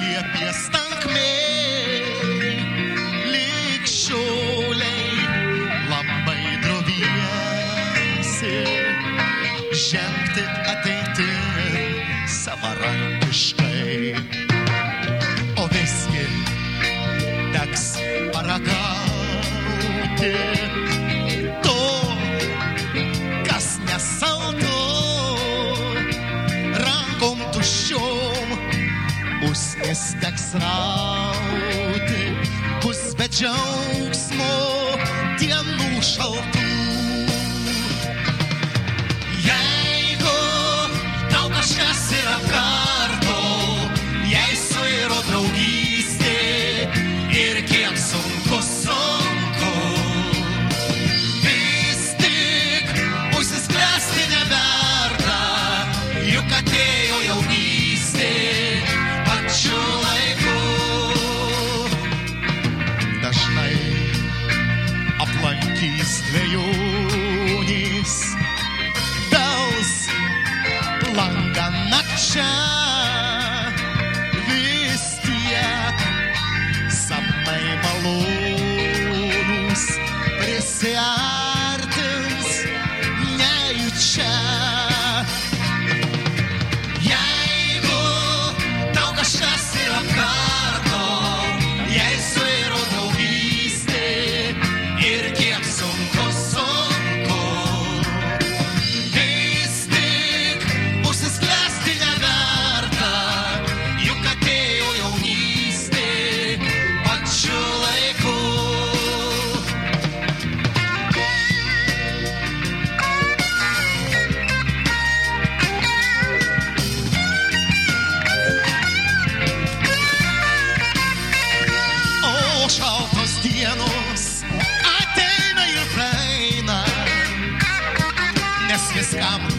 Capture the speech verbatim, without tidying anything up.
Liepės tankmėj, lyg šiauliai, labai droviesi, žengti ateiti savarankiškai. O visgi teks paragauti to, kas nesaldu, rankom tuščiom usnis teks rauti, bus be džiaugsmo dienų šaltų. Jeigu tau kažkas yra kartu, jei suiro draugystė ir kiek sunku sunku, vis tik užsisklęsti neverta, juk atėjo jaunystė pačiu laiku. Dažnai aplankys dvejonys, bels langą nakčia, vis tiek sapnai malonūs prisiartins nejučia. Jeigu tau kažkas yra kartu, jei suiro draugystė ir kiek sunku sunku, vis tik užsisklęsti neverta, juk atėjo jaunystė pačiu laiku. O šaltos dienos ateina ir praeina, nes viskam